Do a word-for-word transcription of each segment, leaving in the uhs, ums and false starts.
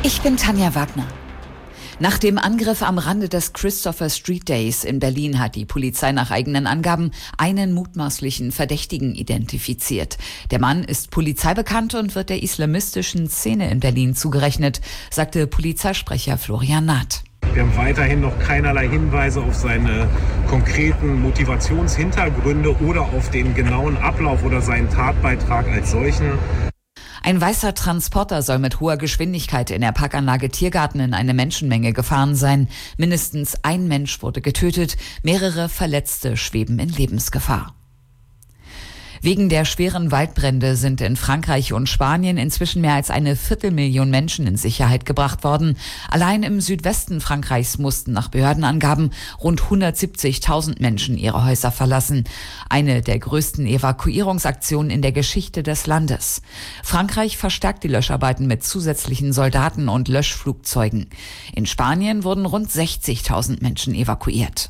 Ich bin Tanja Wagner. Nach dem Angriff am Rande des Christopher Street Days in Berlin hat die Polizei nach eigenen Angaben einen mutmaßlichen Verdächtigen identifiziert. Der Mann ist polizeibekannt und wird der islamistischen Szene in Berlin zugerechnet, sagte Polizeisprecher Florian Naht. Wir haben weiterhin noch keinerlei Hinweise auf seine konkreten Motivationshintergründe oder auf den genauen Ablauf oder seinen Tatbeitrag als solchen. Ein weißer Transporter soll mit hoher Geschwindigkeit in der Parkanlage Tiergarten in eine Menschenmenge gefahren sein. Mindestens ein Mensch wurde getötet, mehrere Verletzte schweben in Lebensgefahr. Wegen der schweren Waldbrände sind in Frankreich und Spanien inzwischen mehr als eine Viertelmillion Menschen in Sicherheit gebracht worden. Allein im Südwesten Frankreichs mussten nach Behördenangaben rund hundertsiebzigtausend Menschen ihre Häuser verlassen. Eine der größten Evakuierungsaktionen in der Geschichte des Landes. Frankreich verstärkt die Löscharbeiten mit zusätzlichen Soldaten und Löschflugzeugen. In Spanien wurden rund sechzigtausend Menschen evakuiert.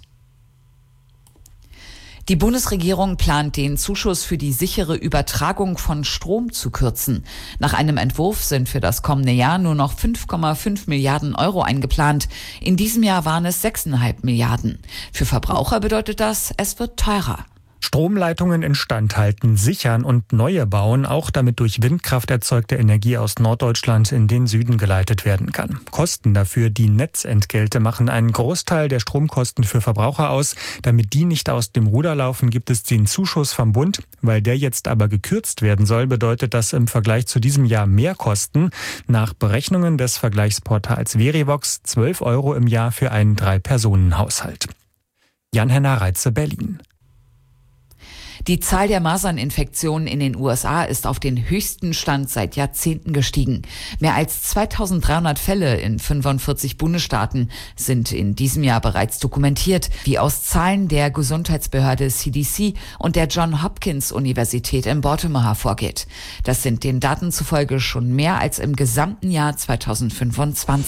Die Bundesregierung plant, den Zuschuss für die sichere Übertragung von Strom zu kürzen. Nach einem Entwurf sind für das kommende Jahr nur noch fünf Komma fünf Milliarden Euro eingeplant. In diesem Jahr waren es sechs Komma fünf Milliarden. Für Verbraucher bedeutet das, es wird teurer. Stromleitungen instand halten, sichern und neue bauen, auch damit durch Windkraft erzeugte Energie aus Norddeutschland in den Süden geleitet werden kann. Kosten dafür, die Netzentgelte, machen einen Großteil der Stromkosten für Verbraucher aus. Damit die nicht aus dem Ruder laufen, gibt es den Zuschuss vom Bund. Weil der jetzt aber gekürzt werden soll, bedeutet das im Vergleich zu diesem Jahr mehr Kosten. Nach Berechnungen des Vergleichsportals Verivox zwölf Euro im Jahr für einen Drei-Personen-Haushalt. Jan-Henner Reitze, Berlin. Die Zahl der Maserninfektionen in den U S A ist auf den höchsten Stand seit Jahrzehnten gestiegen. Mehr als zweitausenddreihundert Fälle in fünfundvierzig Bundesstaaten sind in diesem Jahr bereits dokumentiert, wie aus Zahlen der Gesundheitsbehörde C D C und der Johns Hopkins Universität in Baltimore hervorgeht. Das sind den Daten zufolge schon mehr als im gesamten Jahr zweitausendfünfundzwanzig.